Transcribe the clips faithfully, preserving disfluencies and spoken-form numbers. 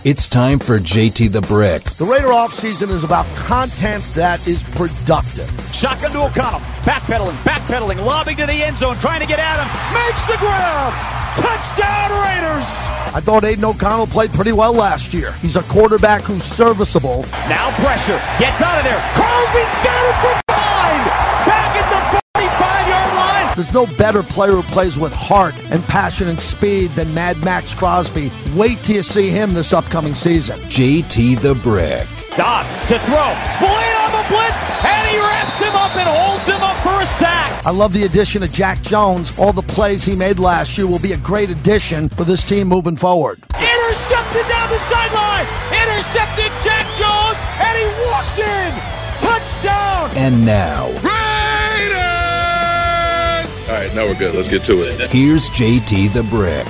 It's time for J T the Brick. The Raider offseason is about content that is productive. Shotgun to O'Connell. Backpedaling, backpedaling, lobbing to the end zone, trying to get at him. Makes the ground. Touchdown Raiders. I thought Aiden O'Connell played pretty well last year. He's a quarterback who's serviceable. Now pressure. Gets out of there. Crosby's got it from behind. Back at the forty-five-yard line. There's no better player who plays with heart and passion and speed than Mad Max Crosby. Wait till you see him this upcoming season. J T the Brick. Dodd to throw. Spillane on the blitz, and he wraps him up and holds him up for a sack. I love the addition of Jack Jones. All the plays he made last year will be a great addition for this team moving forward. Intercepted down the sideline. Intercepted Jack Jones, and he walks in. Touchdown. And now, Raiders! All right, now we're good. Let's get to it. here's J T the Brick.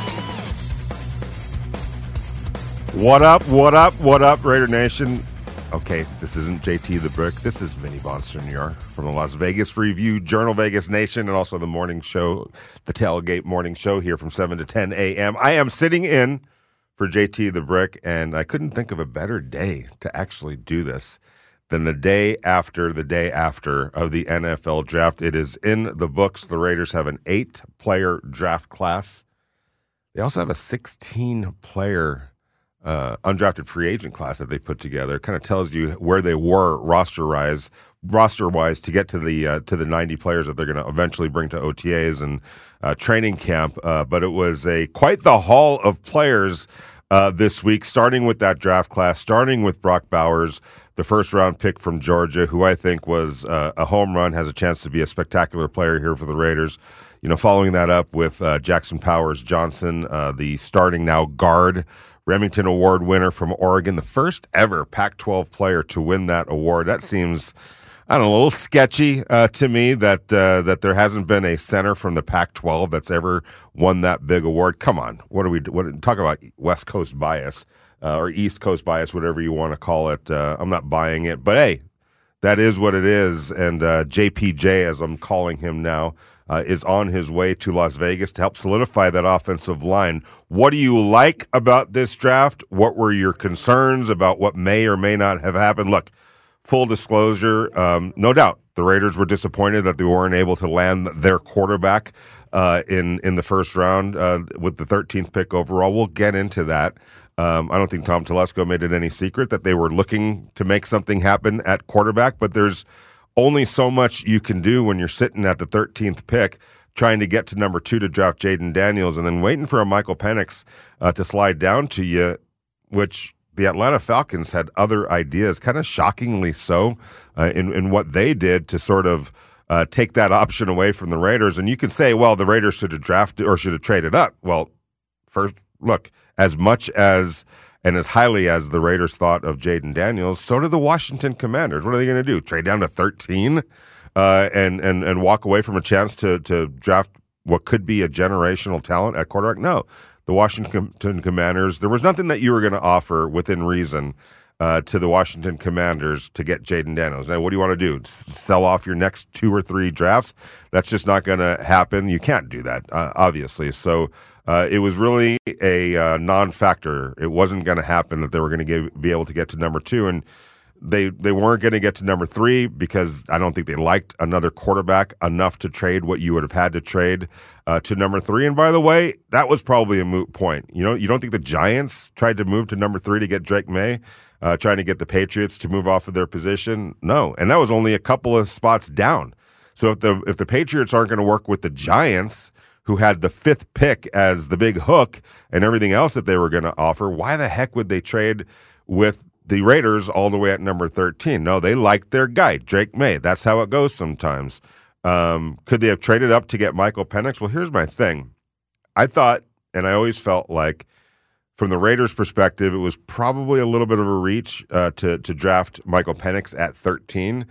What up, what up, what up, Raider Nation? Okay, this isn't J T the Brick. This is Vinny Bonster New York from the Las Vegas Review, Journal Vegas Nation, and also the morning show, the Tailgate Morning Show here from seven to ten a.m. I am sitting in for J T the Brick, and I couldn't think of a better day to actually do this than the day after the day after of the N F L draft. It is in the books. The Raiders have an eight-player draft class. They also have a sixteen-player Uh, undrafted free agent class that they put together. It kind of tells you where they were roster-wise, roster-wise to get to the uh, to the ninety players that they're going to eventually bring to O T As and uh, training camp. Uh, but it was a quite the haul of players uh, this week, starting with that draft class, starting with Brock Bowers, the first-round pick from Georgia, who I think was uh, a home run, has a chance to be a spectacular player here for the Raiders. You know, following that up with uh, Jackson Powers Johnson, uh, the starting now guard, Remington Award winner from Oregon, the first ever Pac twelve player to win that award. That seems, I don't know, a little sketchy uh, to me that uh, that there hasn't been a center from the Pac twelve that's ever won that big award. Come on, what do we what, talk about West Coast bias uh, or East Coast bias, whatever you want to call it? Uh, I'm not buying it, but hey, that is what it is. And uh, J P J, as I'm calling him now, Uh, is on his way to Las Vegas to help solidify that offensive line. What do you like about this draft? What were your concerns about what may or may not have happened? Look, full disclosure, um, no doubt the Raiders were disappointed that they weren't able to land their quarterback uh, in, in the first round uh, with the thirteenth pick overall. We'll get into that. Um, I don't think Tom Telesco made it any secret that they were looking to make something happen at quarterback, but there's only so much you can do when you're sitting at the thirteenth pick trying to get to number two to draft Jaden Daniels and then waiting for a Michael Penix uh, to slide down to you, which the Atlanta Falcons had other ideas, kind of shockingly so, uh, in, in what they did to sort of uh, take that option away from the Raiders. And you could say, well, the Raiders should have drafted or should have traded up. Well, first, look, as much as and as highly as the Raiders thought of Jaden Daniels, so did the Washington Commanders. What are they going to do? Trade down to thirteen uh, and and and walk away from a chance to to draft what could be a generational talent at quarterback? No. The Washington Commanders, there was nothing that you were going to offer within reason uh, to the Washington Commanders to get Jaden Daniels. Now, what do you want to do? S- sell off your next two or three drafts? That's just not going to happen. You can't do that, uh, obviously. So Uh, it was really a uh, non-factor. It wasn't going to happen that they were going to be able to get to number two, and they they weren't going to get to number three because I don't think they liked another quarterback enough to trade what you would have had to trade uh, to number three. And by the way, that was probably a moot point. You know, you don't think the Giants tried to move to number three to get Drake May, uh, trying to get the Patriots to move off of their position? No, and that was only a couple of spots down. So if the if the Patriots aren't going to work with the Giants, who had the fifth pick as the big hook and everything else that they were going to offer, why the heck would they trade with the Raiders all the way at number thirteen? No, they liked their guy, Drake May. That's how it goes sometimes. Um, could they have traded up to get Michael Penix? Well, here's my thing. I thought, and I always felt like, from the Raiders' perspective, it was probably a little bit of a reach uh, to, to draft Michael Penix at thirteen.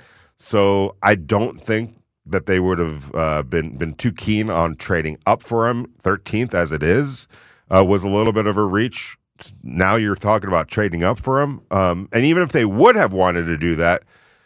So I don't think that they would have uh, been been too keen on trading up for him. thirteenth as it is uh, was a little bit of a reach. Now you're talking about trading up for him. Um, and even if they would have wanted to do that,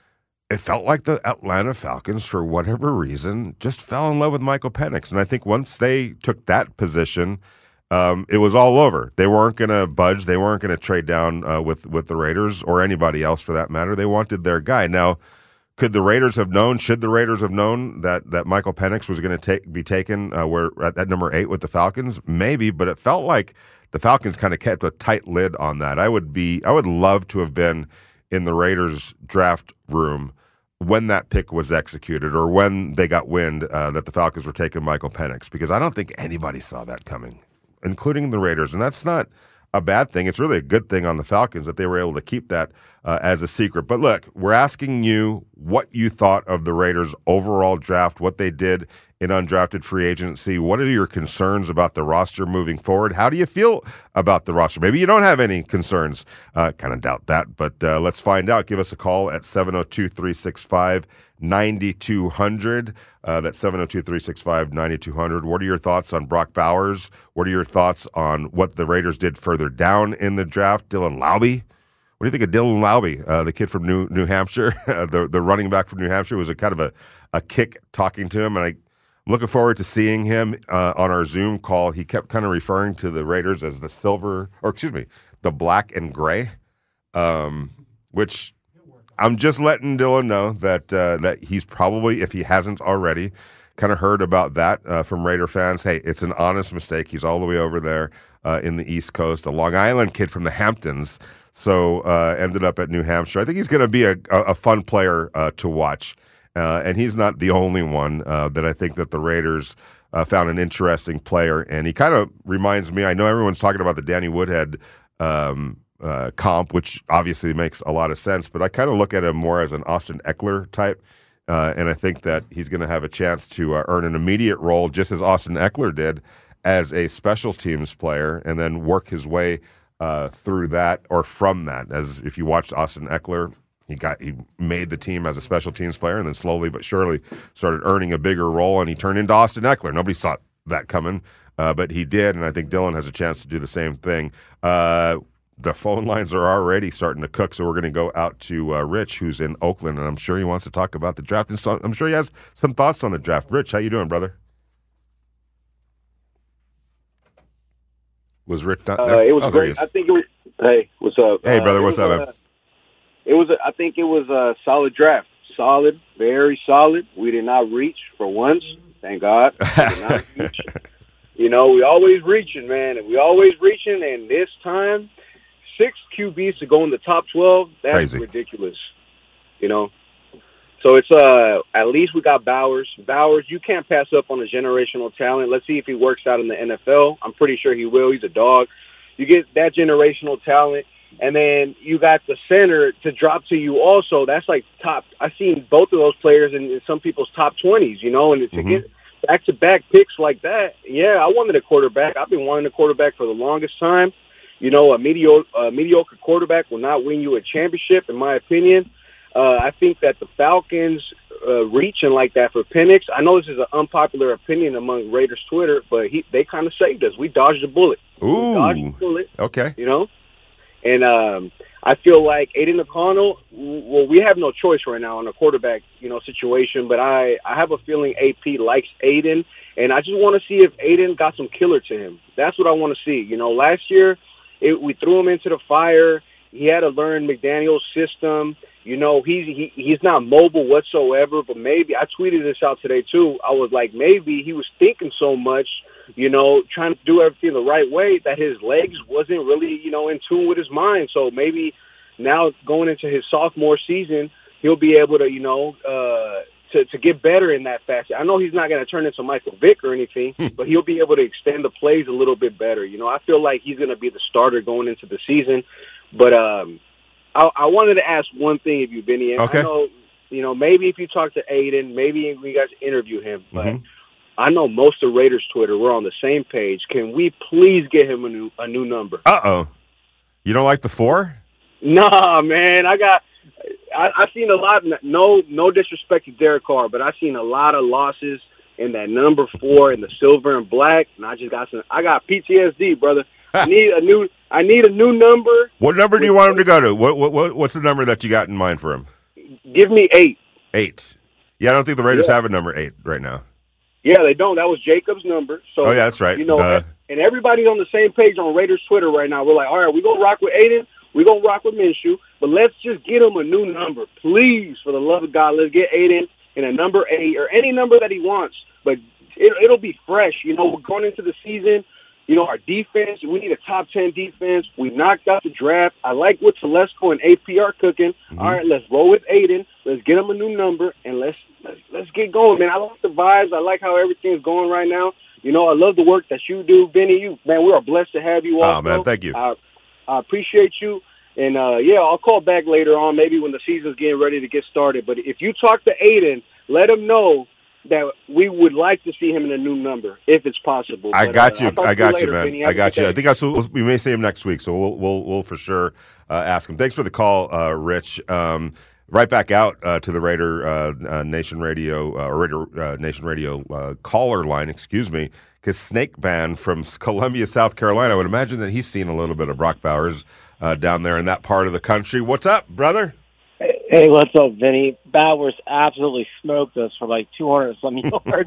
it felt like the Atlanta Falcons, for whatever reason, just fell in love with Michael Penix. And I think once they took that position um, it was all over. They weren't going to budge. They weren't going to trade down uh, with, with the Raiders or anybody else for that matter. They wanted their guy. Now, could the Raiders have known, should the Raiders have known that, that Michael Penix was going to take be taken uh, where at, at number eight with the Falcons? Maybe, but it felt like the Falcons kind of kept a tight lid on that. I would be, I would love to have been in the Raiders draft room when that pick was executed or when they got wind uh, that the Falcons were taking Michael Penix, because I don't think anybody saw that coming, including the Raiders. And that's not a bad thing. It's really a good thing on the Falcons that they were able to keep that uh, as a secret. But look, we're asking you what you thought of the Raiders' overall draft, what they did in undrafted free agency. What are your concerns about the roster moving forward? How do you feel about the roster? Maybe you don't have any concerns. Uh, kind of doubt that, but uh, let's find out. Give us a call at seven oh two, three six five, nine two hundred. Uh, that's seven oh two, three six five, nine two hundred. What are your thoughts on Brock Bowers? What are your thoughts on what the Raiders did further down in the draft? Dylan Laube? What do you think of Dylan Laube, uh, the kid from New New Hampshire, the the running back from New Hampshire? It was a kind of a, a kick talking to him, and I, I'm looking forward to seeing him uh, on our Zoom call. He kept kind of referring to the Raiders as the silver, or excuse me, the black and gray, um, which I'm just letting Dylan know that uh, that he's probably, if he hasn't already, kind of heard about that uh, from Raider fans. Hey, it's an honest mistake. He's all the way over there uh, in the East Coast, a Long Island kid from the Hamptons. So uh, ended up at New Hampshire. I think he's going to be a, a fun player uh, to watch, uh, and he's not the only one uh, that I think that the Raiders uh, found an interesting player. And he kind of reminds me. I know everyone's talking about the Danny Woodhead um, uh, comp, which obviously makes a lot of sense, but I kind of look at him more as an Austin Eckler type, uh, and I think that he's going to have a chance to uh, earn an immediate role, just as Austin Eckler did, as a special teams player, and then work his way Uh, through that or from that. As if you watched Austin Eckler, he got he made the team as a special teams player, and then slowly but surely started earning a bigger role, and he turned into Austin Eckler. Nobody saw that coming, uh, but he did, and I think Dylan has a chance to do the same thing. Uh, the phone lines are already starting to cook, so we're going to go out to uh, Rich, who's in Oakland, and I'm sure he wants to talk about the draft. And so I'm sure he has some thoughts on the draft. Rich, how you doing, brother? Was Rich not there? Uh, it was oh, great. I think it was. Hey, what's up? Hey, brother, uh, what's up, man? Uh, it was. A, I think it was a solid draft. Solid, very solid. We did not reach for once. Thank God. We did not reach. You know, we always reaching, man, and we always reaching. And this time, six Q Bs to go in the top twelve. That's Crazy. Ridiculous. You know. So it's uh at least we got Bowers. Bowers, you can't pass up on a generational talent. Let's see if he works out in the N F L. I'm pretty sure he will. He's a dog. You get that generational talent, and then you got the center to drop to you also. That's like top. I've seen both of those players in, in some people's top twenties, you know, and to Mm-hmm. get back-to-back picks like that, yeah, I wanted a quarterback. I've been wanting a quarterback for the longest time. You know, a mediocre, a mediocre quarterback will not win you a championship, in my opinion. Uh, I think that the Falcons uh, reaching like that for Penix, I know this is an unpopular opinion among Raiders Twitter, but he, they kind of saved us. We dodged a bullet. Ooh. We dodged a bullet, Okay. you know? And um, I feel like Aiden O'Connell, well, we have no choice right now in a quarterback, you know, situation, but I, I have a feeling A P likes Aiden, and I just want to see if Aiden got some killer to him. That's what I want to see. You know, last year it, we threw him into the fire. He had to learn McDaniel's system. You know, he's he, he's not mobile whatsoever, but maybe, I tweeted this out today too, I was like, maybe he was thinking so much, you know, trying to do everything the right way that his legs wasn't really, you know, in tune with his mind. So maybe now going into his sophomore season, he'll be able to, you know, uh, to, to get better in that facet. I know he's not going to turn into Michael Vick or anything, but he'll be able to extend the plays a little bit better. You know, I feel like he's going to be the starter going into the season. But um, I, I wanted to ask one thing of you, Benny. And Okay. I know, you know, maybe if you talk to Aiden, maybe you guys interview him. But Mhm. I know most of Raiders Twitter, we're on the same page. Can we please get him a new a new number? Uh-oh. You don't like the four? Nah, man. I got I, I've seen a lot. No, no disrespect to Derek Carr, but I've seen a lot of losses in that number four in the silver and black, and I just got some. I got P T S D, brother. I need a new. I need a new number. What number do you want him to go to? What, what, what What's the number that you got in mind for him? Give me eight. Eight. Yeah, I don't think the Raiders Yeah. have a number eight right now. Yeah, they don't. That was Jacob's number. So Oh, yeah, that's right. You know, Uh, and everybody's on the same page on Raiders Twitter right now. We're like, all right, we're going to rock with Aiden. We're going to rock with Minshew, but let's just get him a new number. Please, for the love of God, let's get Aiden in a number eight or any number that he wants, but it, it'll be fresh. You know, we're going into the season. You know, our defense, we need a top ten defense. We knocked out the draft. I like what Telesco and A P are cooking. Mm-hmm. All right, let's roll with Aiden. Let's get him a new number, and let's, let's let's get going, man. I like the vibes. I like how everything's going right now. You know, I love the work that you do, Benny. You, man, we are blessed to have you. Also. Oh, man, thank you. I, I appreciate you. And, uh, yeah, I'll call back later on, maybe when the season's getting ready to get started. But if you talk to Aiden, let him know that we would like to see him in a new number, if it's possible. I but, got uh, you. I got you, later, man. Benny. I got you. Day. I think I saw, we may see him next week, so we'll we'll we'll for sure uh, ask him. Thanks for the call, uh, Rich. Um, right back out uh, to the Raider uh, uh, Nation Radio uh, or Raider uh, Nation Radio uh, caller line. Excuse me, because Snake Band from Columbia, South Carolina. I would imagine that he's seen a little bit of Brock Bowers uh, down there in that part of the country. What's up, brother? Hey, what's up, Vinny? Bowers absolutely smoked us for like two hundred some yards.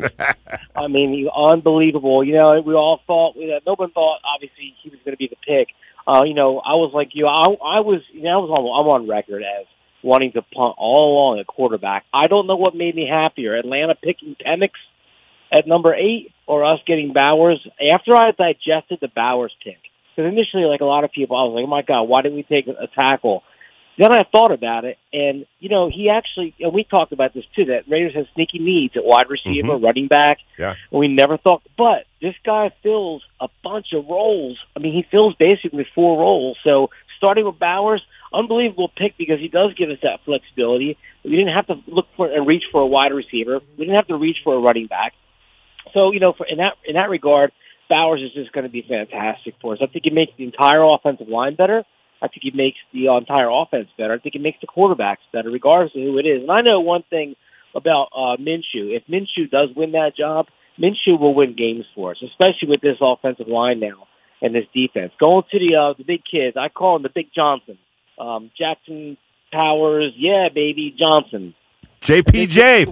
I mean, he, unbelievable. You know, we all thought, you know, no one thought, obviously, he was going to be the pick. Uh, you know, I was like you. I, I was, you know, I was on, I'm on record as wanting to punt all along at quarterback. I don't know what made me happier, Atlanta picking Penix at number eight or us getting Bowers. After I digested the Bowers pick, because initially, like a lot of people, I was like, oh, my God, why didn't we take a tackle? Then I thought about it, and, you know, he actually, and we talked about this too, that Raiders have sneaky needs at wide receiver, mm-hmm. running back. Yeah. And we never thought, but this guy fills a bunch of roles. I mean, he fills basically four roles. So starting with Bowers, unbelievable pick because he does give us that flexibility. We didn't have to look for and reach for a wide receiver. We didn't have to reach for a running back. So, you know, for, in that in that regard, Bowers is just going to be fantastic for us. I think he makes the entire offensive line better. I think he makes the entire offense better. I think it makes the quarterbacks better, regardless of who it is. And I know one thing about uh, Minshew. If Minshew does win that job, Minshew will win games for us, especially with this offensive line now and this defense. Going to the uh, the big kids, I call him the Big Johnson. Um, Jackson Powers, yeah, baby, Johnson. J P J.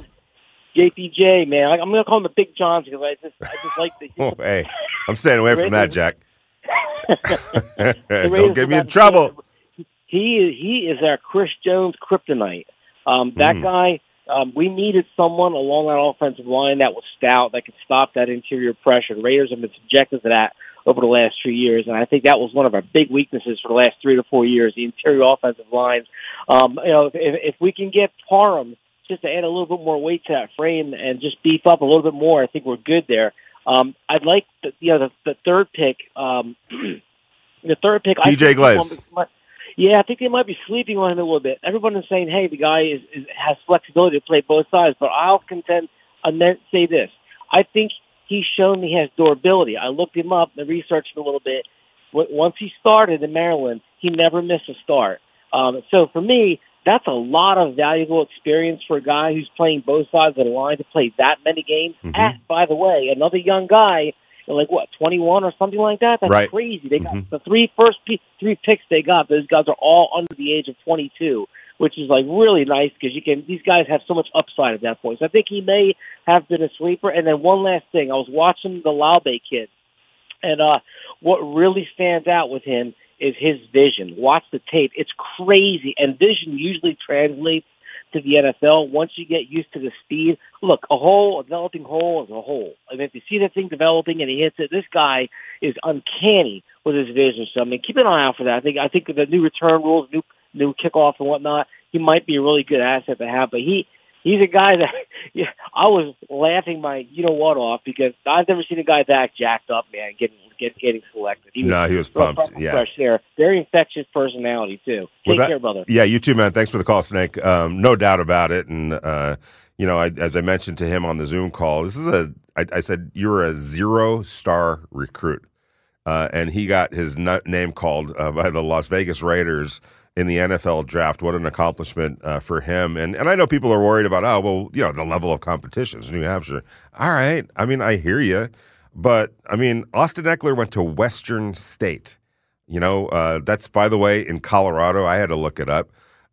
J P J, man. I'm going to call him the Big Johnson because I just, I just like the. Oh, hey, I'm staying away from that, Jack. Don't get me in trouble. He he is our Chris Jones kryptonite. Um, that mm. guy, um, we needed someone along that offensive line that was stout, that could stop that interior pressure. The Raiders have been subjected to that over the last two years, and I think that was one of our big weaknesses for the last three to four years, the interior offensive lines. Um, you know, if, if we can get Parham just to add a little bit more weight to that frame and just beef up a little bit more, I think we're good there. Um, I'd like the, you know, the, the third pick. Um, the third pick. D J Glaze. Yeah, I think they might be sleeping on him a little bit. Everyone is saying, "Hey, the guy is, is has flexibility to play both sides." But I'll contend and then say this: I think he's shown he has durability. I looked him up and researched him a little bit. Once he started in Maryland, he never missed a start. Um, so for me, that's a lot of valuable experience for a guy who's playing both sides of the line to play that many games. Mm-hmm. At, by the way, another young guy, like what, twenty-one or something like that? That's right. Crazy. They got mm-hmm. the three first p- three picks they got. Those guys are all under the age of twenty-two, which is like really nice because you can. These guys have so much upside at that point. So I think he may have been a sleeper. And then one last thing, I was watching the Laube kid, and uh, what really stands out with him is his vision. Watch the tape. It's crazy. And vision usually translates to the N F L once you get used to the speed. Look, a hole, a developing hole is a hole. I mean, if you see that thing developing and he hits it, this guy is uncanny with his vision. So, I mean, keep an eye out for that. I think I think with the new return rules, new new kickoff and whatnot, he might be a really good asset to have. But he he's a guy that yeah, I was laughing my you know what off because I've never seen a guy that jacked up, man, getting get, getting selected. He was, no, he was pumped. Yeah, fresh there. Very infectious personality too. Take well, that, care, brother. Yeah, you too, man. Thanks for the call, Snake. Um, no doubt about it. And uh, you know, I, as I mentioned to him on the Zoom call, this is a. I, I said you're a zero star recruit, uh, and he got his name called uh, by the Las Vegas Raiders in the N F L draft. What an accomplishment uh, for him. And and I know people are worried about, oh, well, you know, the level of competition is New Hampshire. All right. I mean, I hear you. But, I mean, Austin Eckler went to Western State. You know, uh, that's, by the way, in Colorado. I had to look it up.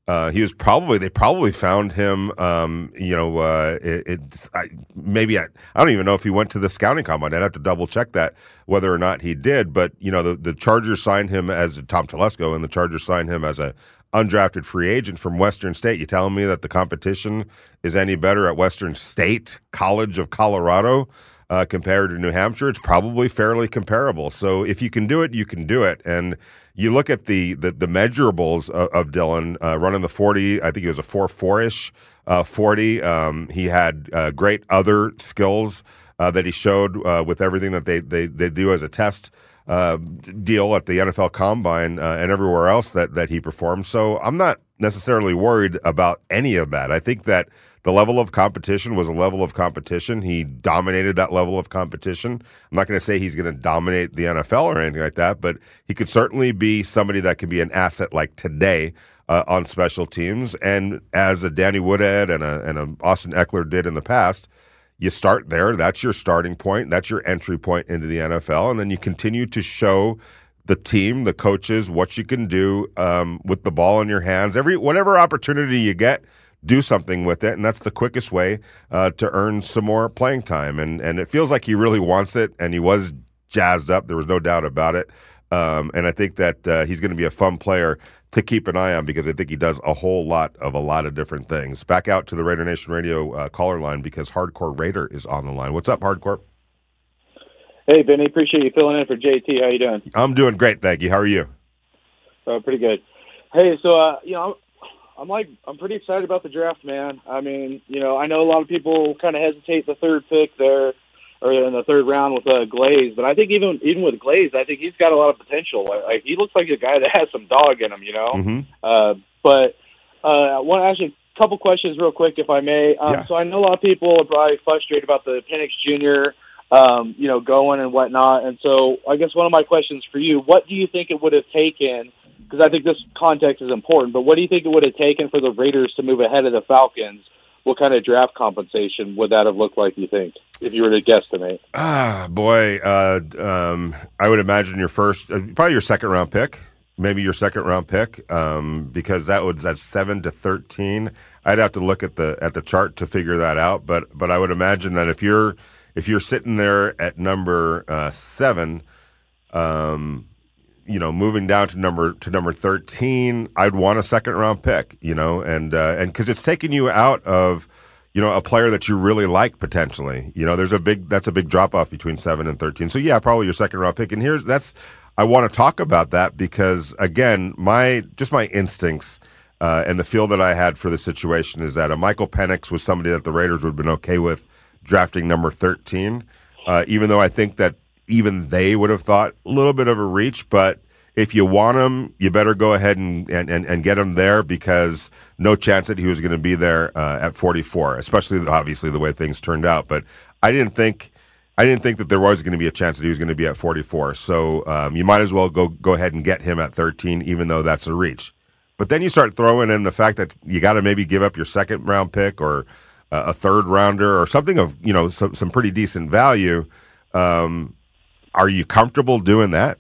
Uh, he was probably they probably found him. Um, you know, uh, it, it's I, maybe I, I don't even know if he went to the scouting combine. I'd have to double check that whether or not he did. But you know, the, the Chargers signed him as Tom Telesco, and the Chargers signed him as a undrafted free agent from Western State. You telling me that the competition is any better at Western State College of Colorado uh, compared to New Hampshire? It's probably fairly comparable. So if you can do it, you can do it. And you look at the the, the measurables of, of Dylan uh, running the forty. I think it was a four four-ish uh, forty. Um, he had uh, great other skills uh, that he showed uh, with everything that they, they, they do as a test uh, deal at the N F L Combine uh, and everywhere else that, that he performed. So I'm not necessarily worried about any of that. I think that the level of competition was a level of competition. He dominated that level of competition. I'm not going to say he's going to dominate the N F L or anything like that, but he could certainly be somebody that could be an asset like today uh, on special teams. And as a Danny Woodhead and a, and a Austin Eckler did in the past, you start there. That's your starting point. That's your entry point into the N F L. And then you continue to show the team, the coaches, what you can do um, with the ball in your hands. Every whatever opportunity you get, do something with it, and that's the quickest way uh, to earn some more playing time. And and it feels like he really wants it, and he was jazzed up. There was no doubt about it. Um, and I think that uh, he's going to be a fun player to keep an eye on because I think he does a whole lot of a lot of different things. Back out to the Raider Nation Radio uh, caller line because Hardcore Raider is on the line. What's up, Hardcore? Hey, Benny. Appreciate you filling in for J T. How you doing? I'm doing great, thank you. How are you? Uh, pretty good. Hey, so, uh, you know, I'm like, I'm pretty excited about the draft, man. I mean, you know, I know a lot of people kind of hesitate the third pick there, or in the third round with uh, Glaze, but I think even even with Glaze, I think he's got a lot of potential. Like, like he looks like a guy that has some dog in him, you know. Mm-hmm. Uh, but uh, I want to ask you a couple questions real quick, if I may. Um, Yeah. So I know a lot of people are probably frustrated about the Penix Junior, um, you know, going and whatnot. And so I guess one of my questions for you: what do you think it would have taken? Because I think this context is important, but what do you think it would have taken for the Raiders to move ahead of the Falcons? What kind of draft compensation would that have looked like, you think, if you were to guesstimate? Ah, boy. Uh, um, I would imagine your first, uh, probably your second round pick, maybe your second round pick, um, because that was that's seven to thirteen. I'd have to look at the at the chart to figure that out, but but I would imagine that if you're if you're sitting there at number uh, seven, um, you know, moving down to number to number thirteen, I'd want a second round pick, you know, and uh, and because it's taking you out of, you know, a player that you really like potentially. You know, there's a big that's a big drop off between seven and thirteen. So yeah, probably your second round pick. And here's that's I want to talk about that because again, my just my instincts uh, and the feel that I had for the situation is that a Michael Penix was somebody that the Raiders would have been okay with drafting number thirteen, uh, even though I think that even they would have thought a little bit of a reach, but if you want him, you better go ahead and, and, and get him there because no chance that he was going to be there uh, at forty-four, especially obviously the way things turned out. But I didn't think I didn't think that there was going to be a chance that he was going to be at forty-four. So um, you might as well go go ahead and get him at thirteen, even though that's a reach. But then you start throwing in the fact that you got to maybe give up your second round pick or uh, a third rounder or something of you know some, some pretty decent value. Um, Are you comfortable doing that?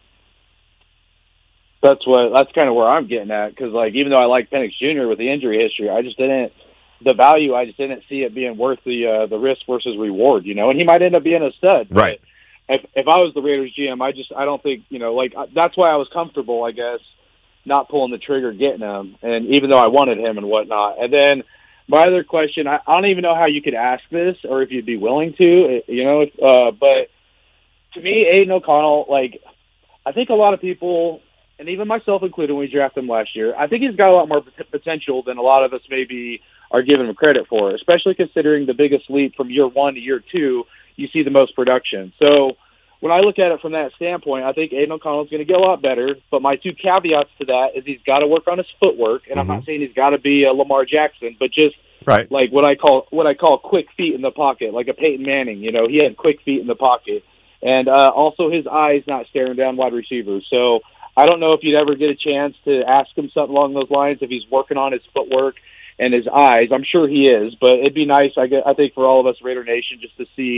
That's what. That's kind of where I'm getting at because, like, even though I like Penix Junior with the injury history, I just didn't the value. I just didn't see it being worth the uh, the risk versus reward. You know, and he might end up being a stud. Right. If if I was the Raiders G M, I just I don't think you know like that's why I was comfortable. I guess not pulling the trigger, getting him, and even though I wanted him and whatnot, and then. My other question, I, I don't even know how you could ask this or if you'd be willing to, you know, uh, but to me, Aiden O'Connell, like, I think a lot of people, and even myself included when we drafted him last year, I think he's got a lot more p- potential than a lot of us maybe are giving him credit for, especially considering the biggest leap from year one to year two, you see the most production. So when I look at it from that standpoint, I think Aiden O'Connell is going to get a lot better, but my two caveats to that is he's got to work on his footwork, and mm-hmm. I'm not saying he's got to be a Lamar Jackson, but just right. like what I call what I call quick feet in the pocket, like a Peyton Manning. You know, he had quick feet in the pocket. And uh, also his eyes not staring down wide receivers. So I don't know if you'd ever get a chance to ask him something along those lines, if he's working on his footwork and his eyes. I'm sure he is, but it'd be nice, I, guess, I think, for all of us Raider Nation just to see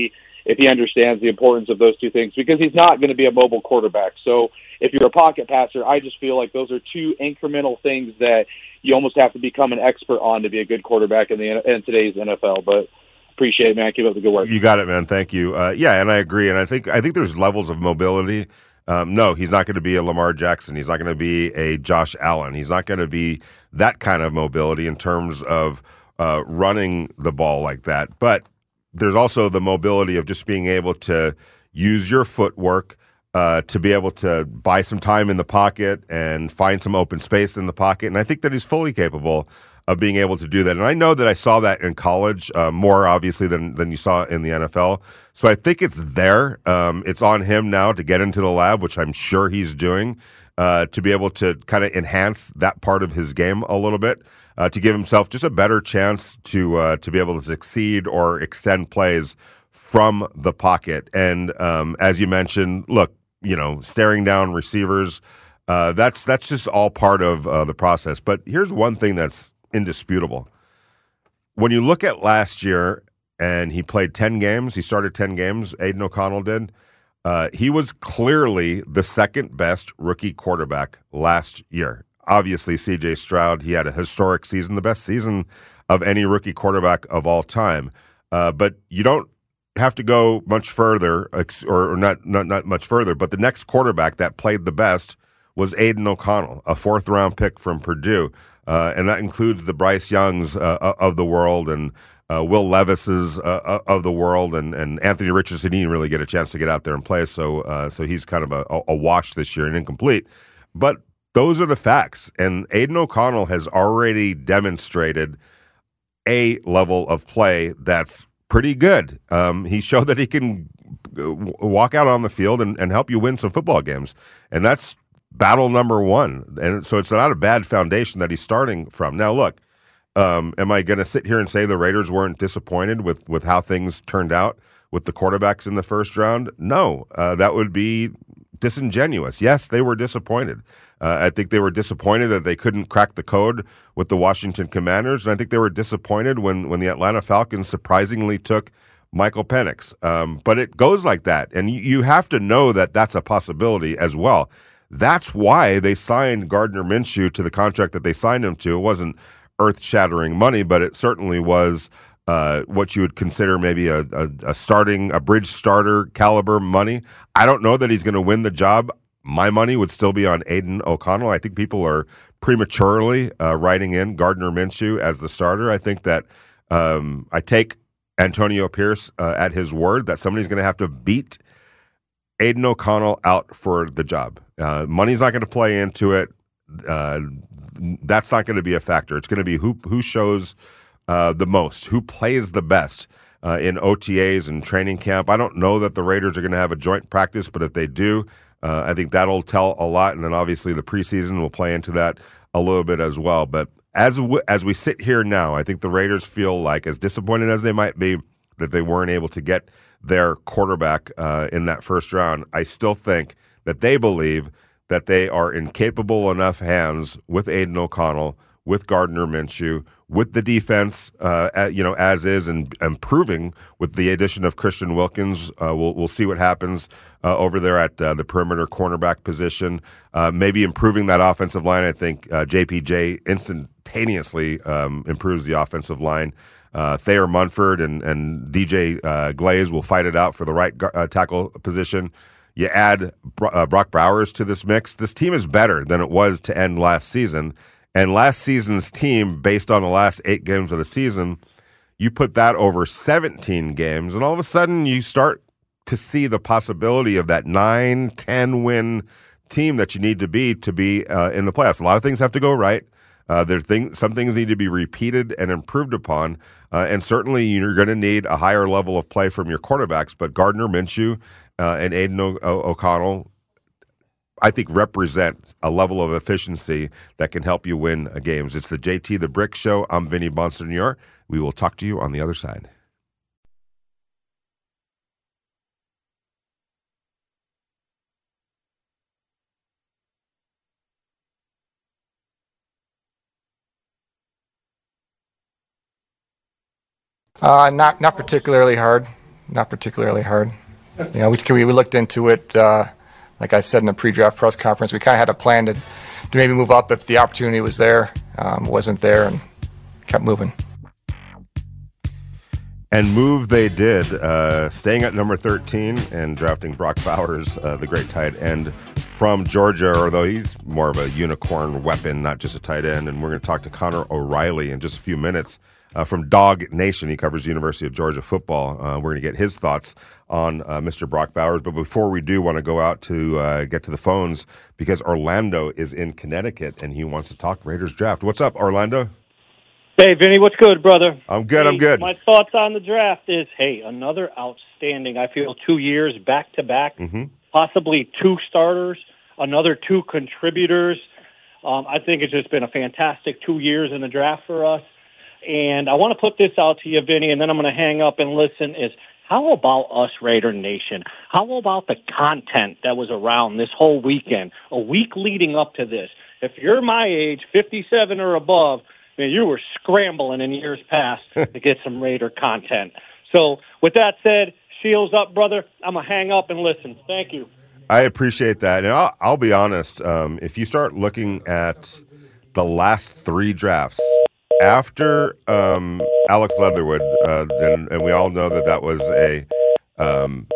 if he understands the importance of those two things, because he's not going to be a mobile quarterback. So if you're a pocket passer, I just feel like those are two incremental things that you almost have to become an expert on to be a good quarterback in the in today's N F L. But appreciate it, man. Keep up the good work. You got it, man. Thank you. Uh, yeah, and I agree. And I think I think there's levels of mobility. Um, no, he's not going to be a Lamar Jackson. He's not going to be a Josh Allen. He's not going to be that kind of mobility in terms of uh, running the ball like that. But there's also the mobility of just being able to use your footwork uh, to be able to buy some time in the pocket and find some open space in the pocket. And I think that he's fully capable of being able to do that. And I know that I saw that in college uh, more, obviously, than than you saw in the N F L. So I think it's there. Um, it's on him now to get into the lab, which I'm sure he's doing, uh, to be able to kind of enhance that part of his game a little bit, uh, to give himself just a better chance to uh, to be able to succeed or extend plays from the pocket. And um, as you mentioned, look, you know, staring down receivers, uh, that's that's just all part of uh, the process. But here's one thing that's indisputable. When you look at last year, and he played ten games, he started ten games, Aiden O'Connell did, uh, he was clearly the second best rookie quarterback last year. Obviously, C J Stroud, he had a historic season, the best season of any rookie quarterback of all time. Uh, but you don't have to go much further, or not, not, not much further, but the next quarterback that played the best was Aiden O'Connell, a fourth-round pick from Purdue. Uh, and that includes the Bryce Youngs uh, of the world and uh, Will Levis's uh, of the world, and, and Anthony Richardson. He didn't really get a chance to get out there and play, so uh, so he's kind of a, a wash this year and incomplete. But those are the facts, and Aiden O'Connell has already demonstrated a level of play that's pretty good. Um, he showed that he can walk out on the field and, and help you win some football games, and that's battle number one. And so it's not a bad foundation that he's starting from. Now, look, um, am I going to sit here and say the Raiders weren't disappointed with, with how things turned out with the quarterbacks in the first round? No, uh, that would be disingenuous. Yes, they were disappointed. Uh, I think they were disappointed that they couldn't crack the code with the Washington Commanders, and I think they were disappointed when, when the Atlanta Falcons surprisingly took Michael Penix. Um, but it goes like that, and you, you have to know that that's a possibility as well. That's why they signed Gardner Minshew to the contract that they signed him to. It wasn't earth-shattering money, but it certainly was uh, what you would consider maybe a, a, a starting, a bridge starter caliber money. I don't know that he's going to win the job. My money would still be on Aiden O'Connell. I think people are prematurely uh, writing in Gardner Minshew as the starter. I think that um, I take Antonio Pierce uh, at his word that somebody's going to have to beat Aiden O'Connell out for the job. Uh, money's not going to play into it. Uh, that's not going to be a factor. It's going to be who who shows uh, the most, who plays the best uh, in O T As and training camp. I don't know that the Raiders are going to have a joint practice, but if they do, uh, I think that'll tell a lot. And then obviously the preseason will play into that a little bit as well. But as w- as we sit here now, I think the Raiders feel like, as disappointed as they might be that they weren't able to get their quarterback uh, in that first round, I still think that they believe that they are in capable enough hands with Aiden O'Connell, with Gardner Minshew, with the defense, uh, at, you know, as is, and improving with the addition of Christian Wilkins. Uh, we'll we'll see what happens uh, over there at uh, the perimeter cornerback position. Uh, maybe improving that offensive line. I think uh, J P J instantaneously um, improves the offensive line. Uh, Thayer Munford and, and D J uh, Glaze will fight it out for the right uh, tackle position. You add uh, Brock Bowers to this mix. This team is better than it was to end last season. And last season's team, based on the last eight games of the season, you put that over seventeen games, and all of a sudden you start to see the possibility of that nine, ten win team that you need to be to be uh, in the playoffs. A lot of things have to go right. Uh, there thing, some things need to be repeated and improved upon, uh, and certainly you're going to need a higher level of play from your quarterbacks. But Gardner Minshew uh, and Aiden o- o- O'Connell, I think, represent a level of efficiency that can help you win uh, games. It's the J T the Brick Show. I'm Vinny Bonsignor. We will talk to you on the other side. Uh, not not particularly hard. not particularly hard. You know, we we looked into it. Uh, like I said in the pre-draft press conference, we kind of had a plan to to maybe move up if the opportunity was there. Um, wasn't there, and kept moving. And move they did, uh, staying at number thirteen and drafting Brock Bowers, uh, the great tight end from Georgia, although he's more of a unicorn weapon, not just a tight end. And we're going to talk to Connor O'Reilly in just a few minutes uh, from Dog Nation. He covers University of Georgia football. Uh, we're going to get his thoughts on uh, Mister Brock Bowers. But before we do, want to go out to uh, get to the phones because Orlando is in Connecticut and he wants to talk Raiders draft. What's up, Orlando? Hey, Vinny, what's good, brother? I'm good, hey, I'm good. My thoughts on the draft is, hey, another outstanding, I feel, two years back-to-back, Mm-hmm. possibly two starters, another two contributors. Um, I think it's just been a fantastic two years in the draft for us. And I want to put this out to you, Vinny, and then I'm going to hang up and listen, is how about us, Raider Nation? How about the content that was around this whole weekend, a week leading up to this? If you're my age, fifty-seven or above, man, you were scrambling in years past to get some Raider content. So with that said, shields up, brother. I'm going to hang up and listen. Thank you. I appreciate that. And I'll, I'll be honest, um, if you start looking at the last three drafts, after um, Alex Leatherwood, uh, then, and we all know that that was a um,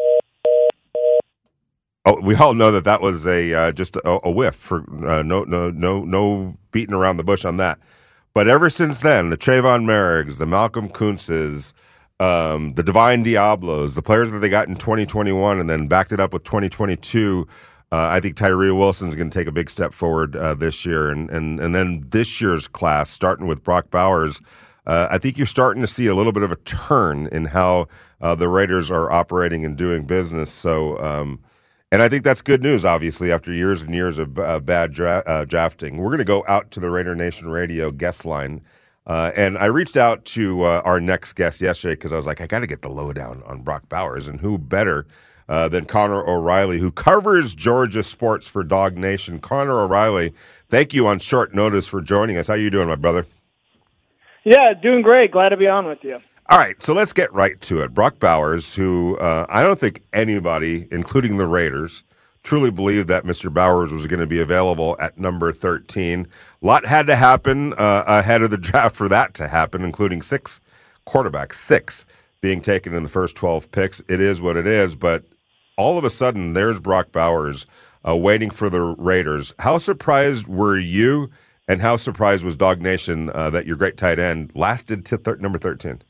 – oh, we all know that that was a uh, just a, a whiff for uh, no no no no beating around the bush on that. But ever since then, the Trayvon Merrigs, the Malcolm Kuntzes, um, the Divine Diablos, the players that they got in twenty twenty-one and then backed it up with twenty twenty-two, uh, I think Tyree Wilson's going to take a big step forward uh, this year. And, and and then this year's class, starting with Brock Bowers, uh, I think you're starting to see a little bit of a turn in how uh, the Raiders are operating and doing business. So, um, and I think that's good news, obviously, after years and years of uh, bad dra- uh, drafting. We're going to go out to the Raider Nation Radio guest line. Uh, and I reached out to uh, our next guest yesterday because I was like, I got to get the lowdown on Brock Bowers. And who better uh, than Connor O'Reilly, who covers Georgia sports for Dog Nation. Connor O'Reilly, thank you on short notice for joining us. How you doing, my brother? Yeah, doing great. Glad to be on with you. All right, so let's get right to it. Brock Bowers, who uh, I don't think anybody, including the Raiders, truly believed that Mister Bowers was going to be available at number thirteen. A lot had to happen uh, ahead of the draft for that to happen, including six quarterbacks, six being taken in the first twelve picks. It is what it is, but all of a sudden, there's Brock Bowers uh, waiting for the Raiders. How surprised were you, and how surprised was Dog Nation uh, that your great tight end lasted to thir- number thirteen?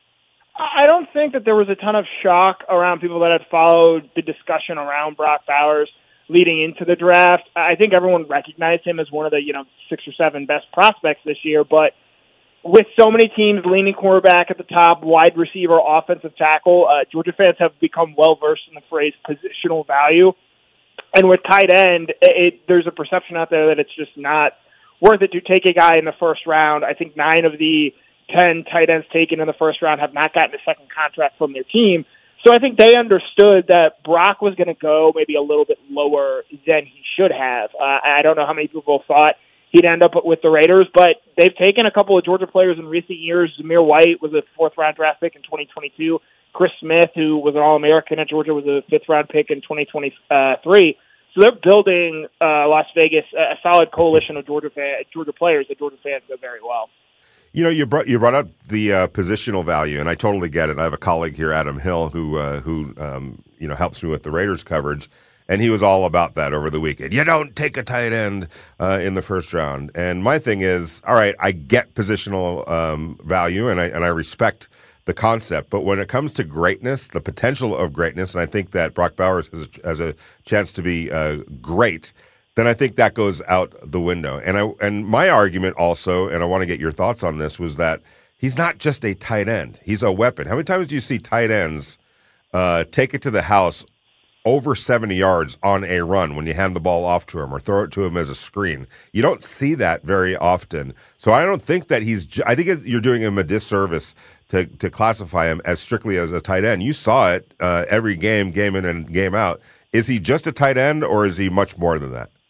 I don't think that there was a ton of shock around people that had followed the discussion around Brock Bowers leading into the draft. I think everyone recognized him as one of the, you know, six or seven best prospects this year, but with so many teams leaning quarterback at the top, wide receiver, offensive tackle, uh, Georgia fans have become well-versed in the phrase positional value. And with tight end, it, it, there's a perception out there that it's just not worth it to take a guy in the first round. I think nine of the ten tight ends taken in the first round have not gotten a second contract from their team. So I think they understood that Brock was going to go maybe a little bit lower than he should have. Uh, I don't know how many people thought he'd end up with the Raiders, but they've taken a couple of Georgia players in recent years. Zamir White was a fourth-round draft pick in twenty twenty-two. Chris Smith, who was an All-American at Georgia, was a fifth-round pick in twenty twenty-three. So they're building uh, Las Vegas, a solid coalition of Georgia fan, Georgia players that Georgia fans know very well. You know, you brought you brought up the uh, positional value, and I totally get it. I have a colleague here, Adam Hill, who uh, who um, you know helps me with the Raiders coverage, and he was all about that over the weekend. You don't take a tight end uh, in the first round. And my thing is, all right, I get positional um, value, and I and I respect the concept, but when it comes to greatness, the potential of greatness, and I think that Brock Bowers has a, has a chance to be uh, great, then I think that goes out the window. And I and my argument also, and I want to get your thoughts on this, was that he's not just a tight end. He's a weapon. How many times do you see tight ends uh, take it to the house over seventy yards on a run when you hand the ball off to him or throw it to him as a screen? You don't see that very often. So I don't think that he's – I think you're doing him a disservice to, to classify him as strictly as a tight end. You saw it uh, every game, game in and game out. Is he just a tight end, or is he much more than that?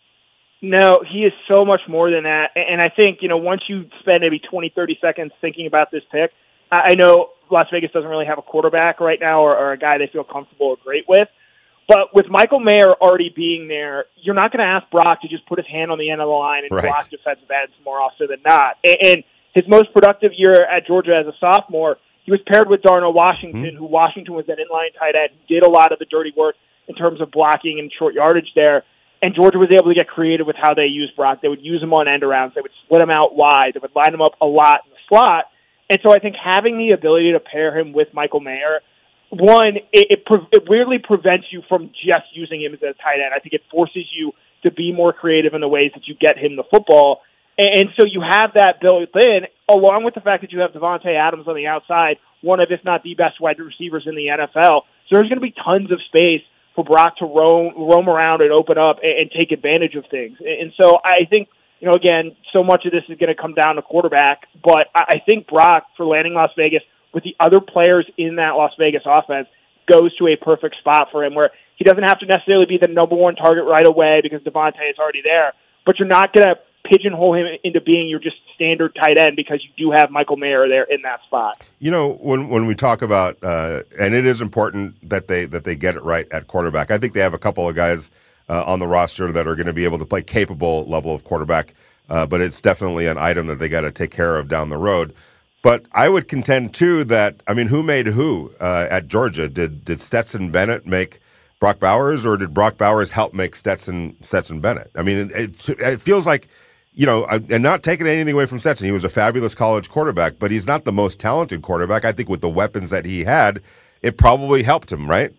No, he is so much more than that. And I think, you know, once you spend maybe twenty, thirty seconds thinking about this pick, I know Las Vegas doesn't really have a quarterback right now or, or a guy they feel comfortable or great with. But with Michael Mayer already being there, you're not going to ask Brock to just put his hand on the end of the line and right. block defensive ends more often than not. And, and his most productive year at Georgia as a sophomore, he was paired with Darnell Washington, mm-hmm. who Washington was an inline tight end, did a lot of the dirty work in terms of blocking and short yardage there. And Georgia was able to get creative with how they used Brock. They would use him on end arounds. They would split him out wide. They would line him up a lot in the slot. And so I think having the ability to pair him with Michael Mayer, one, it, it, pre- it weirdly prevents you from just using him as a tight end. I think it forces you to be more creative in the ways that you get him the football. And, and so you have that built in, along with the fact that you have Devontae Adams on the outside, one of, if not the best wide receivers in the N F L. So there's going to be tons of space for Brock to roam, roam around and open up and, and take advantage of things. And, and so I think, you know, again, so much of this is going to come down to quarterback, but I, I think Brock, for landing Las Vegas, with the other players in that Las Vegas offense, goes to a perfect spot for him where he doesn't have to necessarily be the number one target right away because Devontae is already there, but you're not going to pigeonhole him into being your just standard tight end because you do have Michael Mayer there in that spot. You know, when when we talk about, uh, and it is important that they that they get it right at quarterback. I think they have a couple of guys uh, on the roster that are going to be able to play capable level of quarterback, uh, but it's definitely an item that they got to take care of down the road. But I would contend, too, that, I mean, who made who uh, at Georgia? Did did Stetson Bennett make Brock Bowers, or did Brock Bowers help make Stetson Stetson Bennett? I mean, it, it feels like, you know, and not taking anything away from Stetson, he was a fabulous college quarterback, but he's not the most talented quarterback. I think with the weapons that he had, it probably helped him, right?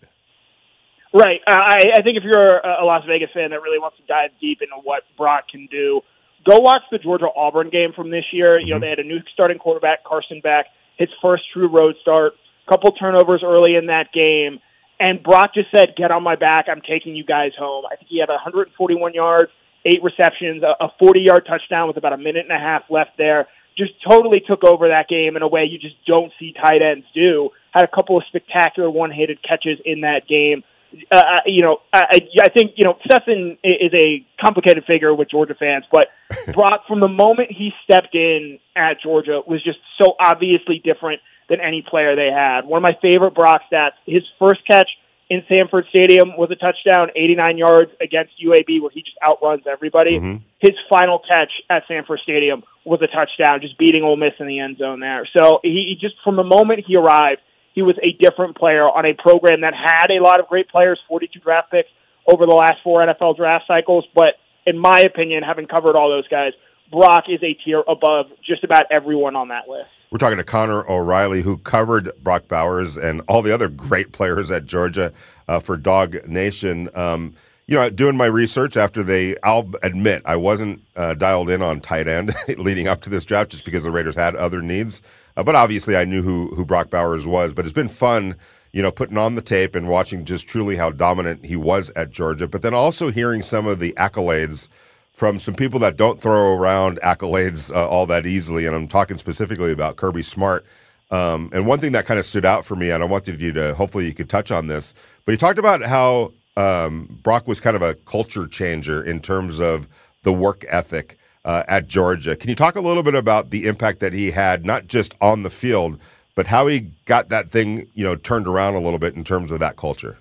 Right. Uh, I, I think if you're a Las Vegas fan that really wants to dive deep into what Brock can do, go watch the Georgia-Auburn game from this year. Mm-hmm. You know, they had a new starting quarterback, Carson Beck, his first true road start, couple turnovers early in that game, and Brock just said, get on my back, I'm taking you guys home. I think he had one hundred forty-one yards, eight receptions, a forty-yard touchdown with about a minute and a half left there. Just totally took over that game in a way you just don't see tight ends do. Had a couple of spectacular one-handed catches in that game. Uh, you know, I, I think, you know, Stetson is a complicated figure with Georgia fans, but Brock, from the moment he stepped in at Georgia, was just so obviously different than any player they had. One of my favorite Brock stats, his first catch in Sanford Stadium was a touchdown, eighty-nine yards against U A B, where he just outruns everybody. Mm-hmm. His final catch at Sanford Stadium was a touchdown, just beating Ole Miss in the end zone there. So he, he just, from the moment he arrived, he was a different player on a program that had a lot of great players, forty-two draft picks over the last four N F L draft cycles. But in my opinion, having covered all those guys, Brock is a tier above just about everyone on that list. We're talking to Connor O'Reilly, who covered Brock Bowers and all the other great players at Georgia uh, for Dog Nation. Um, you know, doing my research after they, I'll admit, I wasn't uh, dialed in on tight end leading up to this draft just because the Raiders had other needs. Uh, but obviously I knew who, who Brock Bowers was. But it's been fun, you know, putting on the tape and watching just truly how dominant he was at Georgia. But then also hearing some of the accolades from some people that don't throw around accolades uh, all that easily. And I'm talking specifically about Kirby Smart. Um, and one thing that kind of stood out for me, and I wanted you to, hopefully you could touch on this, but he talked about how um, Brock was kind of a culture changer in terms of the work ethic uh, at Georgia. Can you talk a little bit about the impact that he had, not just on the field, but how he got that thing, you know, turned around a little bit in terms of that culture?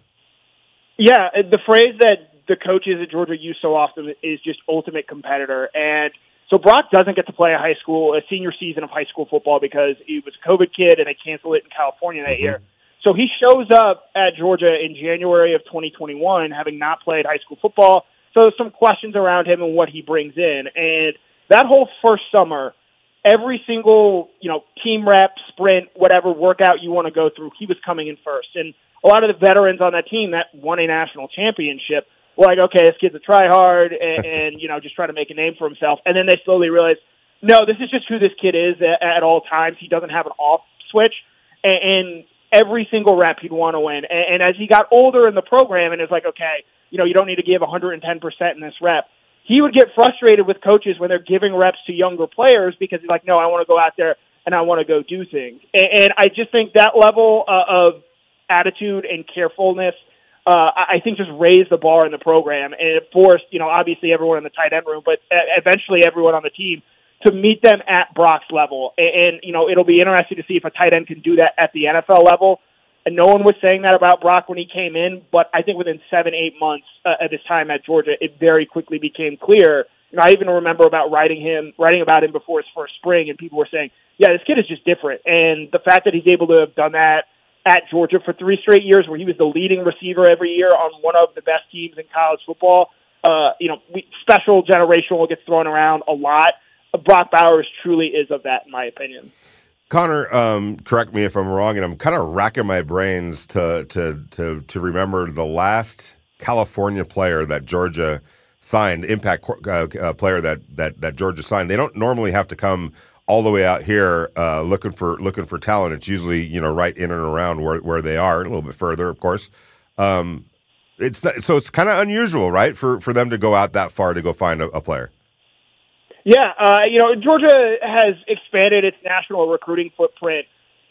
Yeah, the phrase that the coaches at Georgia use so often is just ultimate competitor. And so Brock doesn't get to play a high school, a senior season of high school football because he was a COVID kid and they canceled it in California that mm-hmm. year. So he shows up at Georgia in January of twenty twenty-one, having not played high school football. So there's some questions around him and what he brings in. And that whole first summer, every single, you know, team rep, sprint, whatever workout you want to go through, he was coming in first. And a lot of the veterans on that team that won a national championship were like, okay, this kid's a try-hard and, and, you know, just try to make a name for himself. And then they slowly realized, no, this is just who this kid is at, at all times. He doesn't have an off switch. And, and every single rep he'd want to win. And, and as he got older in the program and it's like, okay, you know, you don't need to give one hundred ten percent in this rep, he would get frustrated with coaches when they're giving reps to younger players because he's like, no, I want to go out there and I want to go do things. And, and I just think that level uh, of attitude and carefulness, uh, I think just raised the bar in the program, and it forced, you know, obviously everyone in the tight end room, but eventually everyone on the team to meet them at Brock's level. And, and, you know, it'll be interesting to see if a tight end can do that at the N F L level. And no one was saying that about Brock when he came in, but I think within seven, eight months uh, at his time at Georgia, it very quickly became clear. You know, I even remember about writing him, writing about him before his first spring, and people were saying, yeah, this kid is just different. And the fact that he's able to have done that at Georgia for three straight years, where he was the leading receiver every year on one of the best teams in college football, uh, you know, we, special generational gets thrown around a lot. Brock Bowers truly is of that, in my opinion. Connor, um, correct me if I'm wrong, and I'm kind of racking my brains to to to to remember the last California player that Georgia signed, impact uh, uh, player that that that Georgia signed. They don't normally have to come all the way out here uh, looking for looking for talent. It's usually, you know, right in and around where where they are, a little bit further, of course. Um, it's so it's kind of unusual, right, for for them to go out that far to go find a, a player. Yeah, uh, you know, Georgia has expanded its national recruiting footprint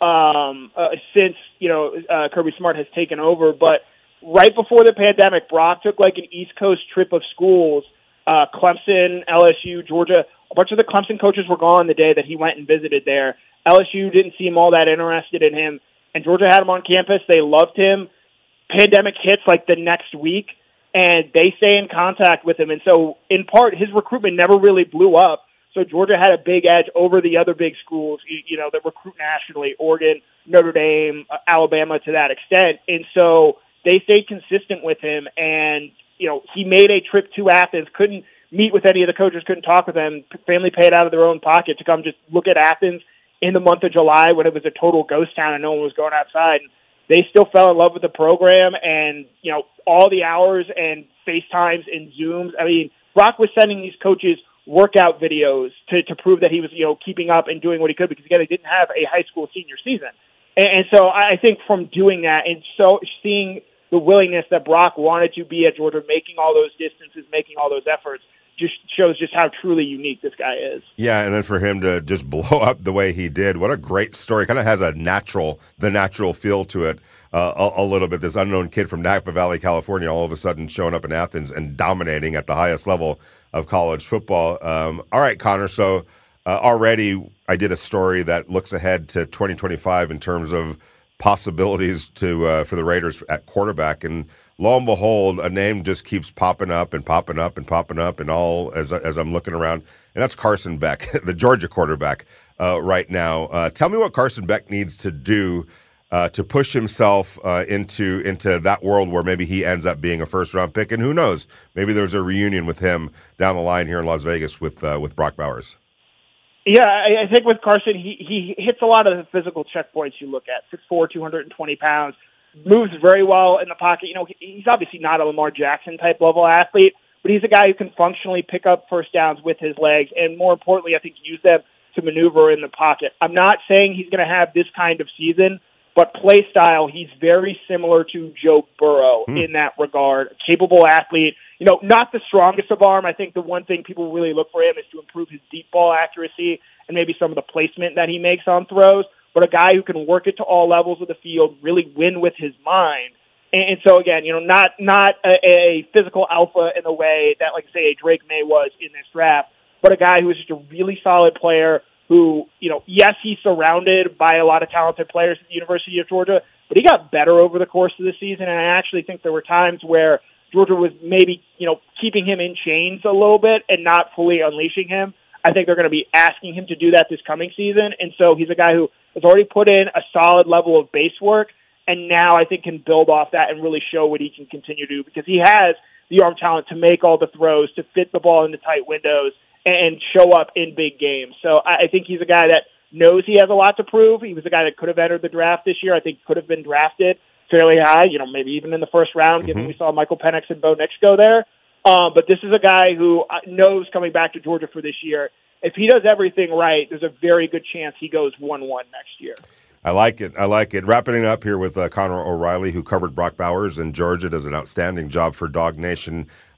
um, uh, since, you know, uh, Kirby Smart has taken over. But right before the pandemic, Brock took like an East Coast trip of schools, uh, Clemson, L S U, Georgia. A bunch of the Clemson coaches were gone the day that he went and visited there. L S U didn't seem all that interested in him, and Georgia had him on campus. They loved him. Pandemic hits like the next week, and they stay in contact with him. And so, in part, his recruitment never really blew up. So Georgia had a big edge over the other big schools, you, you know, that recruit nationally, Oregon, Notre Dame, uh, Alabama to that extent. And so they stayed consistent with him. And, you know, he made a trip to Athens, couldn't meet with any of the coaches, couldn't talk with them. Family paid out of their own pocket to come just look at Athens in the month of July when it was a total ghost town and no one was going outside. And they still fell in love with the program, and, you know, all the hours and FaceTimes and Zooms. I mean, Brock was sending these coaches workout videos to, to prove that he was, you know, keeping up and doing what he could, because, again, he didn't have a high school senior season. And, and so I think from doing that and so seeing the willingness that Brock wanted to be at Georgia, making all those distances, making all those efforts, just shows just how truly unique this guy is. Yeah, and then for him to just blow up the way he did, what a great story. Kind of has a natural, the natural feel to it uh, a, a little bit. This unknown kid from Napa Valley, California, all of a sudden showing up in Athens and dominating at the highest level of college football. Um, all right, Connor, so uh, already I did a story that looks ahead to twenty twenty-five in terms of possibilities to uh, for the Raiders at quarterback, and lo and behold, a name just keeps popping up and popping up and popping up, and all as as I'm looking around, and that's Carson Beck, the Georgia quarterback uh, right now. Uh, tell me what Carson Beck needs to do uh, to push himself uh, into into that world where maybe he ends up being a first round pick, and who knows, maybe there's a reunion with him down the line here in Las Vegas with uh, with Brock Bowers. Yeah, I, I think with Carson, he, he hits a lot of the physical checkpoints you look at. six foot four, two hundred twenty pounds, moves very well in the pocket. You know, he's obviously not a Lamar Jackson type level athlete, but he's a guy who can functionally pick up first downs with his legs, and more importantly, I think use them to maneuver in the pocket. I'm not saying he's going to have this kind of season, but play style, he's very similar to Joe Burrow mm. in that regard. A capable athlete. You know, not the strongest of arm. I think the one thing people really look for him is to improve his deep ball accuracy and maybe some of the placement that he makes on throws, but a guy who can work it to all levels of the field, really win with his mind. And, and so, again, you know, not not a, a physical alpha in the way that, like, say, a Drake May was in this draft, but a guy who is just a really solid player who, you know, yes, he's surrounded by a lot of talented players at the University of Georgia, but he got better over the course of the season, and I actually think there were times where Georgia was maybe, you know, keeping him in chains a little bit and not fully unleashing him. I think they're going to be asking him to do that this coming season. And so he's a guy who has already put in a solid level of base work, and now I think can build off that and really show what he can continue to do, because he has the arm talent to make all the throws, to fit the ball into tight windows, and show up in big games. So I think he's a guy that knows he has a lot to prove. He was a guy that could have entered the draft this year. I think could have been drafted fairly high, you know, maybe even in the first round, given mm-hmm. we saw Michael Penix and Bo Nix go there. Um, but this is a guy who knows coming back to Georgia for this year, if he does everything right, there's a very good chance he goes one one next year. I like it. I like it. Wrapping it up here with uh, Connor O'Reilly, who covered Brock Bowers in Georgia, does an outstanding job for Dog Nation.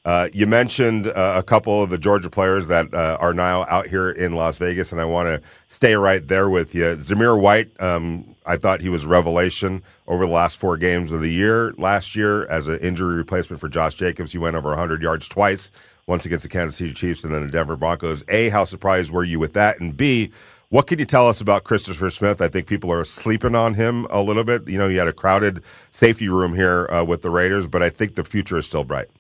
Uh, you mentioned uh, a couple of the Georgia players that uh, are now out here in Las Vegas, and I want to stay right there with you. Zamir White, um, I thought he was revelation over the last four games of the year. Last year, as an injury replacement for Josh Jacobs, he went over one hundred yards twice, once against the Kansas City Chiefs and then the Denver Broncos. A, how surprised were you with that? And B, what can you tell us about Christopher Smith? I think people are sleeping on him a little bit. You know, you had a crowded safety room here uh, with the Raiders, but I think the future is still bright.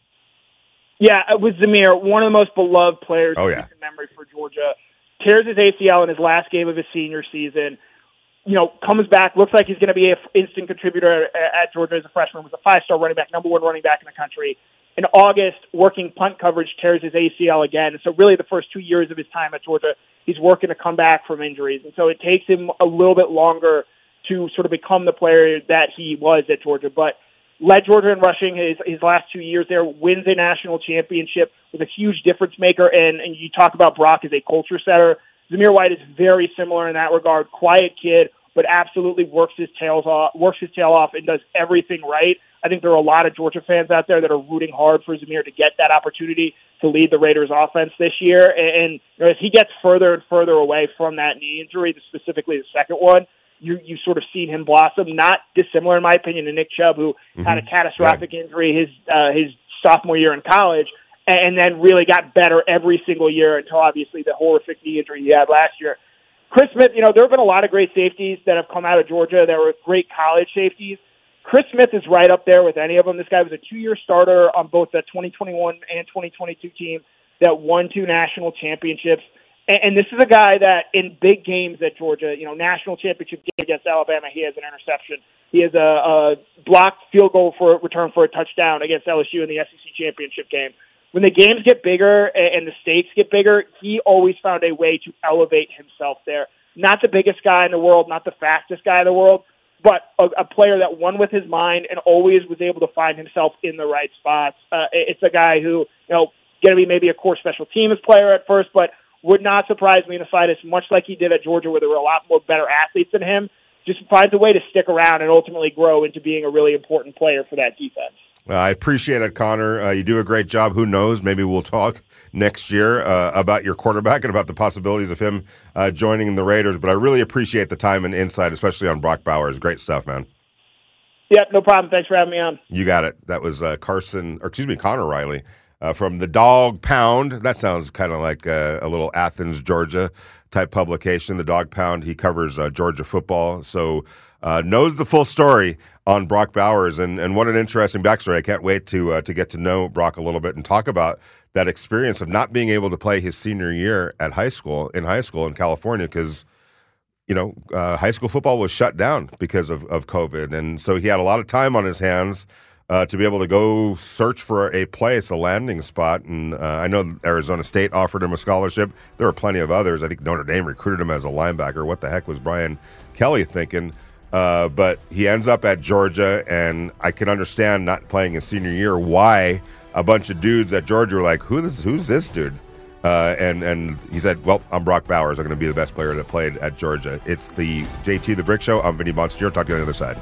Yeah, it was Zamir, one of the most beloved players oh, in yeah. recent memory for Georgia. Tears his A C L in his last game of his senior season. You know, comes back, looks like he's going to be an instant contributor at Georgia as a freshman. Was a five-star running back, number one running back in the country. In August, working punt coverage, tears his A C L again. So really the first two years of his time at Georgia, he's working to come back from injuries. And so it takes him a little bit longer to sort of become the player that he was at Georgia. But led Georgia in rushing his, his last two years there, wins a national championship, was a huge difference maker. And, and you talk about Brock as a culture setter. Zamir White is very similar in that regard. Quiet kid, but absolutely works his tails off, works his tail off, and does everything right. I think there are a lot of Georgia fans out there that are rooting hard for Zamir to get that opportunity to lead the Raiders offense this year. And, and you know, as he gets further and further away from that knee injury, specifically the second one, you you sort of seen him blossom. Not dissimilar, in my opinion, to Nick Chubb, who mm-hmm. had a catastrophic yeah. injury his uh, his sophomore year in college, and, and then really got better every single year until obviously the horrific knee injury he had last year. Chris Smith, you know, there have been a lot of great safeties that have come out of Georgia. There were great college safeties. Chris Smith is right up there with any of them. This guy was a two-year starter on both the twenty twenty-one and twenty twenty-two team that won two national championships. And, and this is a guy that in big games at Georgia, you know, national championship game against Alabama, he has an interception. He has a, a blocked field goal for return for a touchdown against L S U in the S E C championship game. When the games get bigger and the stakes get bigger, he always found a way to elevate himself there. Not the biggest guy in the world, not the fastest guy in the world, but a, a player that won with his mind and always was able to find himself in the right spots. Uh, it's a guy who, you know, going to be maybe a core special teams player at first, but would not surprise me in the slightest, much like he did at Georgia where there were a lot more better athletes than him, just finds a way to stick around and ultimately grow into being a really important player for that defense. Uh, I appreciate it, Connor. Uh, you do a great job. Who knows? Maybe we'll talk next year uh, about your quarterback and about the possibilities of him uh, joining the Raiders. But I really appreciate the time and insight, especially on Brock Bowers. Great stuff, man. Yep, no problem. Thanks for having me on. You got it. That was uh, Carson, or excuse me, Connor Riley uh, from the Dog Pound. That sounds kind of like uh, a little Athens, Georgia type publication. The Dog Pound. He covers uh, Georgia football, so uh, knows the full story on Brock Bowers, and, and what an interesting backstory. I can't wait to uh, to get to know Brock a little bit and talk about that experience of not being able to play his senior year at high school, in high school in California, because, you know, uh, high school football was shut down because of, of COVID, and so he had a lot of time on his hands uh, to be able to go search for a place, a landing spot, and uh, I know Arizona State offered him a scholarship. There were plenty of others. I think Notre Dame recruited him as a linebacker. What the heck was Brian Kelly thinking? Uh, but he ends up at Georgia, and I can understand not playing his senior year why a bunch of dudes at Georgia were like, Who this, who's this dude? Uh, and, and he said, well, I'm Brock Bowers. I'm going to be the best player that played at Georgia. It's the J T The Brick Show. I'm Vinny Bonsignore. Talk to you on the other side.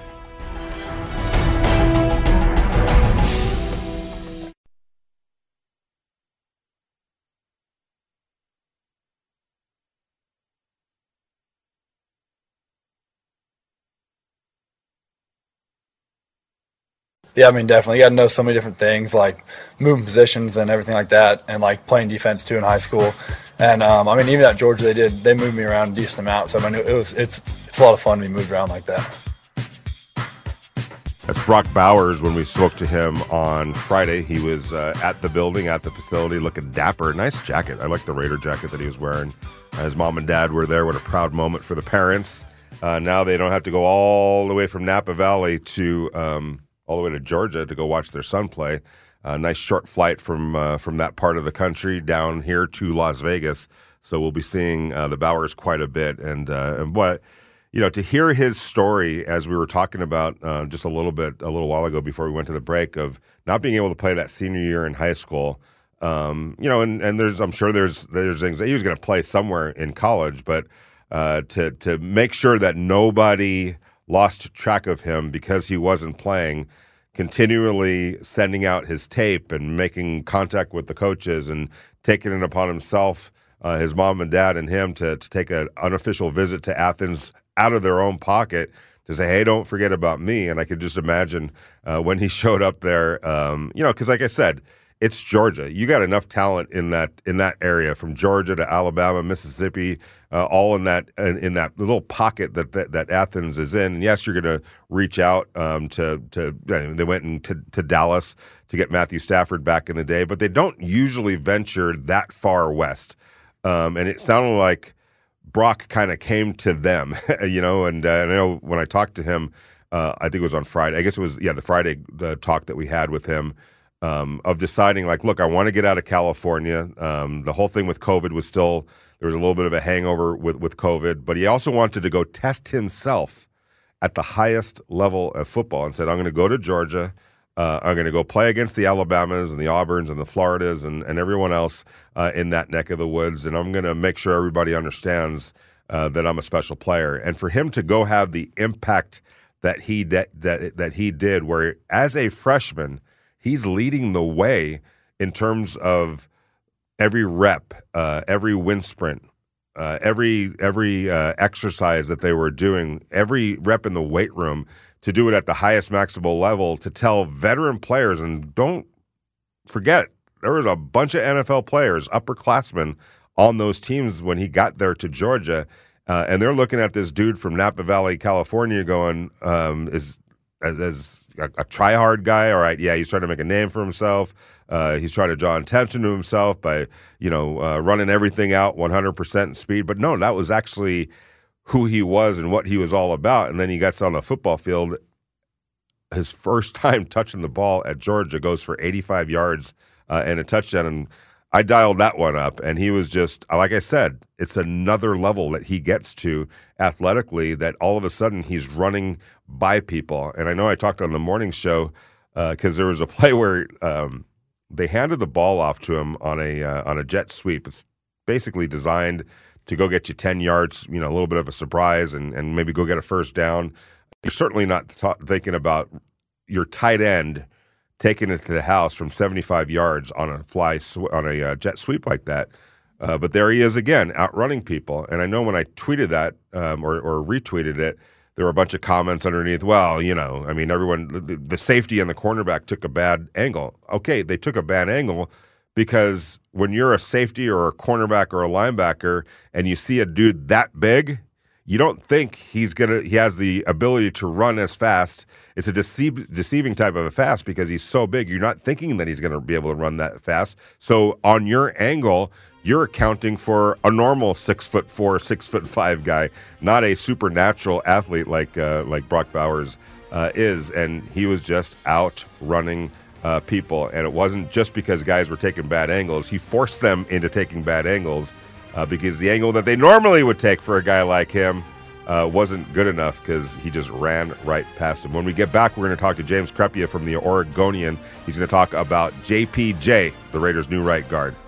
Yeah, I mean, definitely. You got to know so many different things, like moving positions and everything like that, and like playing defense too in high school. And um, I mean, even at Georgia, they did they moved me around a decent amount. So I mean, it was it's it's a lot of fun to be moved around like that. That's Brock Bowers. When we spoke to him on Friday, he was uh, at the building, at the facility, looking dapper. Nice jacket. I like the Raider jacket that he was wearing. Uh, his mom and dad were there. What a proud moment for the parents. Uh, now they don't have to go all the way from Napa Valley to. Um, all the way to Georgia to go watch their son play. A uh, nice short flight from uh, from that part of the country down here to Las Vegas. So we'll be seeing uh, the Bowers quite a bit. And, uh, and what, you know, to hear his story, as we were talking about uh, just a little bit, a little while ago before we went to the break, of not being able to play that senior year in high school. Um, you know, and, and there's, I'm sure there's, there's things that he was going to play somewhere in college, but uh, to, to make sure that nobody lost track of him because he wasn't playing continually sending out his tape and making contact with the coaches and taking it upon himself, uh, his mom and dad and him, to, to take an unofficial visit to Athens out of their own pocket to say, hey, don't forget about me. And I could just imagine uh, when he showed up there, um, you know, because like I said, it's Georgia. You got enough talent in that in that area, from Georgia to Alabama, Mississippi, uh, all in that in, in that little pocket that, that that Athens is in. And yes, you're going to reach out um, to to. They went in to, to Dallas to get Matthew Stafford back in the day, but they don't usually venture that far west. Um, and it sounded like Brock kind of came to them, you know. And uh, I know when I talked to him, uh, I think it was on Friday. I guess it was yeah the Friday the talk that we had with him. Um, of deciding, like, look, I want to get out of California. Um, the whole thing with COVID was still, there was a little bit of a hangover with, with COVID, but he also wanted to go test himself at the highest level of football and said, I'm going to go to Georgia. Uh, I'm going to go play against the Alabamas and the Auburns and the Floridas and, and everyone else uh, in that neck of the woods, and I'm going to make sure everybody understands uh, that I'm a special player. And for him to go have the impact that he de- that that he did, where as a freshman, he's leading the way in terms of every rep, uh, every wind sprint, uh, every every uh, exercise that they were doing, every rep in the weight room, to do it at the highest maximal level, to tell veteran players, and don't forget, there was a bunch of N F L players, upperclassmen, on those teams when he got there to Georgia, uh, and they're looking at this dude from Napa Valley, California, going, um, is as, as a, a try-hard guy, all right, yeah, he's trying to make a name for himself. Uh, he's trying to draw attention to himself by, you know, uh, running everything out one hundred percent speed. But no, that was actually who he was and what he was all about. And then he gets on the football field. His first time touching the ball at Georgia goes for eighty-five yards uh, and a touchdown. And I dialed that one up, and he was just, like I said, it's another level that he gets to athletically, that all of a sudden he's running by people. And I know I talked on the morning show because uh, there was a play where um, they handed the ball off to him on a uh, on a jet sweep. It's basically designed to go get you ten yards, you know, a little bit of a surprise, and, and maybe go get a first down. You're certainly not th- thinking about your tight end taking it to the house from seventy-five yards on a fly sw- on a uh, jet sweep like that. Uh, but there he is again, outrunning people. And I know when I tweeted that um, or, or retweeted it, there were a bunch of comments underneath. Well, you know, I mean, everyone, the, the safety and the cornerback took a bad angle. Okay, they took a bad angle because when you're a safety or a cornerback or a linebacker and you see a dude that big, you don't think he's gonna. He has the ability to run as fast. It's a deceive, deceiving type of a fast because he's so big. You're not thinking that he's going to be able to run that fast. So on your angle, you're accounting for a normal six foot four, six foot five guy, not a supernatural athlete like uh, like Brock Bowers uh, is. And he was just out running uh, people. And it wasn't just because guys were taking bad angles. He forced them into taking bad angles. Uh, because the angle that they normally would take for a guy like him uh, wasn't good enough because he just ran right past him. When we get back, we're going to talk to James Crepea from the Oregonian. He's going to talk about J P J, the Raiders' new right guard.